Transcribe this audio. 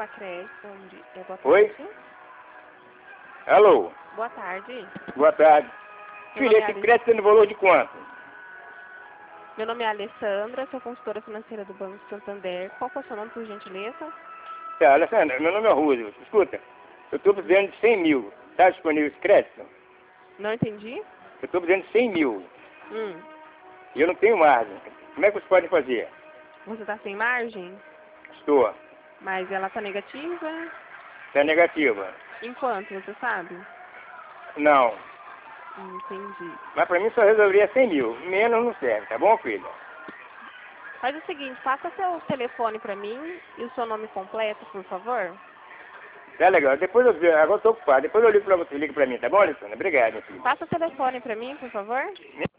para crédito. Boa Oi? tarde. Alô? Boa tarde. Boa tarde. Meu Filha, nome é esse crédito tem no valor de quanto? Meu nome é Alessandra, sou consultora financeira do Banco Santander. Qual que é o seu nome, por gentileza? Tá, Alessandra, meu nome é Rúlio. Escuta, eu estou precisando de 100 mil. Está disponível esse crédito? Não entendi? Eu estou precisando de 100 mil. Hum. E eu não tenho margem. Como é que vocês podem fazer? Você está sem margem? Estou. Mas ela está negativa? Está negativa. Em quanto, você sabe? Não. Entendi. Mas para mim só resolveria 100 mil. Menos não serve, tá bom, filha? Faz o seguinte, passa seu telefone para mim e o seu nome completo, por favor. Tá legal. Depois eu vejo. Agora eu estou ocupado. Depois eu ligo para você. Liga para mim, tá bom, Alessandra? Obrigado, meu filho. Passa o telefone para mim, por favor.